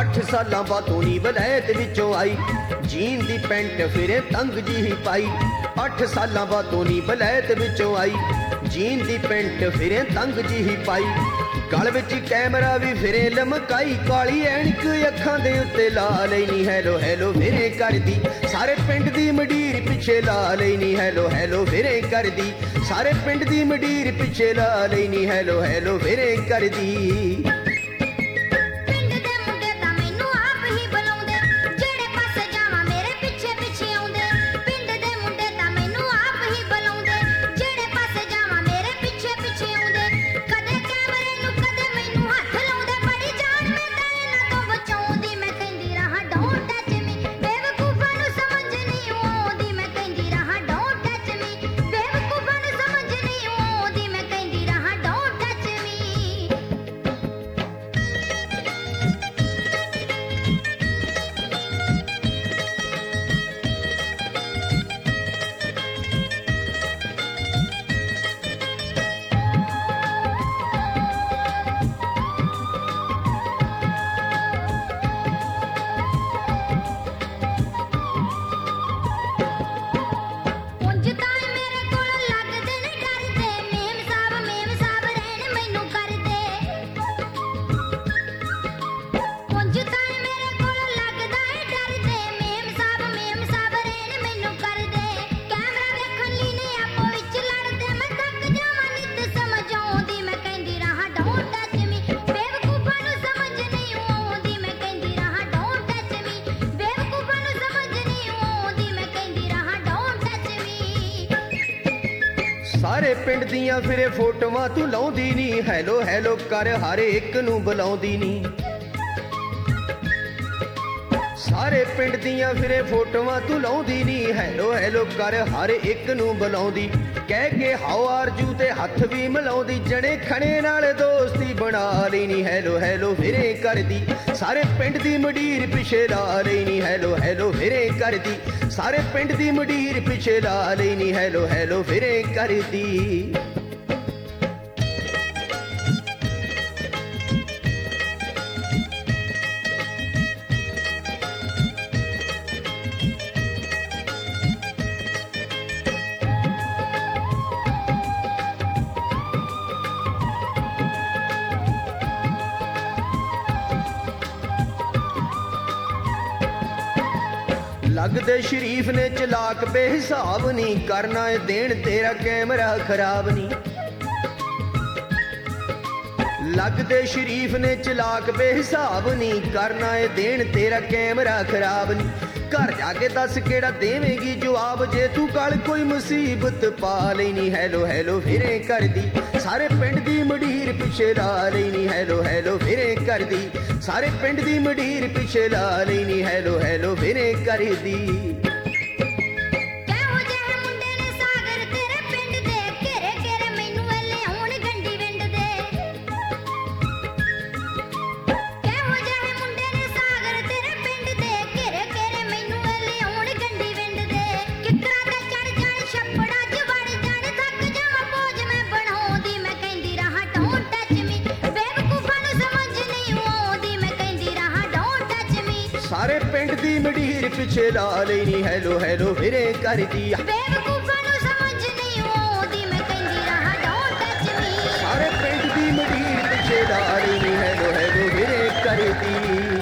8 ਸਾਲਾਂ ਬਾਅਦੋਂ ਨੀ ਵਲੈਤ ਵਿੱਚੋਂ ਆਈ, ਜੀਨ ਦੀ ਪੈਂਟ ਫਿਰੇ ਤੰਗ ਜਿਹੀ ਪਾਈ। 8 ਸਾਲਾਂ ਬਾਅਦੋਂ ਨੀ ਵਲੈਤ ਵਿੱਚੋਂ ਆਈ, ਜੀਨ ਦੀ ਪੈਂਟ ਫਿਰੇ ਤੰਗ ਜਿਹੀ ਪਾਈ। ਗਲ ਵਿੱਚ ਕੈਮਰਾ ਵੀ ਫਿਰੇ ਲਮਕਾਈ, ਕਾਲੀ ਐਨਕ ਅੱਖਾਂ ਦੇ ਉੱਤੇ ਲਾ ਲੈਨੀ ਹੈਲੋ ਹੈਲੋ ਫਿਰੇ ਕਰਦੀ, ਸਾਰੇ ਪਿੰਡ ਦੀ ਮੰਡੀਰ ਪਿੱਛੇ ਲਾ ਲੈਨੀ ਹੈਲੋ ਹੈਲੋ ਫਿਰੇ ਕਰਦੀ, ਸਾਰੇ ਪਿੰਡ ਦੀ ਮੰਡੀਰ ਪਿੱਛੇ ਲਾ ਲੈਨੀ ਹੈਲੋ ਹੈਲੋ ਫਿਰੇ ਕਰਦੀ। ਸਾਰੇ ਪਿੰਡ ਦੀਆਂ ਫਿਰੇ ਫੋਟੋਆਂ ਤੂੰ ਲਾਉਂਦੀ ਨੀ, ਹੈਲੋ ਹੈਲੋ ਕਰ ਹਰ ਇੱਕ ਨੂੰ ਬੁਲਾਉਂਦੀ ਨੀ। ਸਾਰੇ ਪਿੰਡ ਦੀਆਂ ਫਿਰੇ ਫੋਟੋਆਂ ਤੂੰ ਲਾਉਂਦੀ ਨੀ, ਹੈਲੋ ਹੈਲੋ ਕਰ ਹਰ ਇੱਕ ਨੂੰ ਬੁਲਾਉਂਦੀ। ਕਹਿ ਕੇ ਹਾਓ ਆਰਜੂ ਤੇ ਹੱਥ ਵੀ ਮਿਲਾਉਂਦੀ, ਜਣੇ ਖਣੇ ਨਾਲ ਦੋਸਤੀ ਬਣਾ ਲੈਨੀ ਹੈਲੋ ਹੈਲੋ ਫਿਰੇ ਕਰਦੀ, ਸਾਰੇ ਪਿੰਡ ਦੀ ਮੰਡੀਰ ਪਿੱਛੇ ਲਾ ਲੈਨੀ ਹੈਲੋ ਹੈਲੋ ਫਿਰੇ ਕਰਦੀ, ਸਾਰੇ ਪਿੰਡ ਦੀ ਮੰਡੀਰ ਪਿੱਛੇ ਲਾ ਲੈਨੀ ਹੈਲੋ ਹੈਲੋ ਫਿਰੇ ਕਰਦੀ। ਲੱਗਦੇ ਸ਼ਰੀਫ ਨੇ ਚਲਾਕ ਬੇਹਿਸਾਬ ਨੀ, ਕਰਨਾ ਏ ਦੇਣ ਤੇਰਾ ਕੈਮਰਾ ਖਰਾਬ ਨੀ। ਲੱਗਦੇ ਸ਼ਰੀਫ ਨੇ ਚਲਾਕ ਬੇਹਿਸਾਬ ਨੀ, ਕਰਨਾ ਏ ਦੇਣ ਤੇਰਾ ਕੈਮਰਾ ਖਰਾਬ ਨੀ। ਘਰ ਜਾ ਕੇ ਦੱਸ ਕਿਹੜਾ ਦੇਵੇਂਗੀ ਜਵਾਬ, ਜੇ ਤੂੰ ਕੱਲ ਕੋਈ ਮੁਸੀਬਤ ਪਾ ਲੈਨੀ ਹੈਲੋ ਹੈਲੋ ਫਿਰੇ ਕਰਦੀ, ਸਾਰੇ ਪਿੰਡ ਦੀ ਮੰਡੀਰ ਪਿੱਛੇ ਲਾ ਲੈਨੀ ਹੈਲੋ ਹੈਲੋ ਫਿਰੇ ਕਰਦੀ, ਸਾਰੇ ਪਿੰਡ ਦੀ ਮੰਡੀਰ ਪਿੱਛੇ ਲਾ ਲੈਨੀ ਹੈਲੋ ਹੈਲੋ ਫਿਰੇ ਕਰਦੀ। ਸਾਰੇ ਪਿੰਡ ਦੀ ਮੰਡੀਰ ਪਿੱਛੇ ਲਾ ਲੈਨੀ ਹੈਲੋ ਹੈਲੋ ਫਿਰੇ ਕਰਦੀ, ਬੇਵਕੂਫਾਂ ਨੂੰ ਸਮਝ ਨਹੀਂ ਆਉਂਦੀ ਮੈਂ ਕਹਿੰਦੀ ਰਹਾ ਡੋਂਟ ਟੱਚ ਮੀ। ਸਾਰੇ ਪਿੰਡ ਦੀ ਮੰਡੀਰ ਪਿੱਛੇ ਲਾ ਲੈਨੀ ਹੈਲੋ ਹੈਲੋ ਫਿਰੇ ਕਰਦੀ।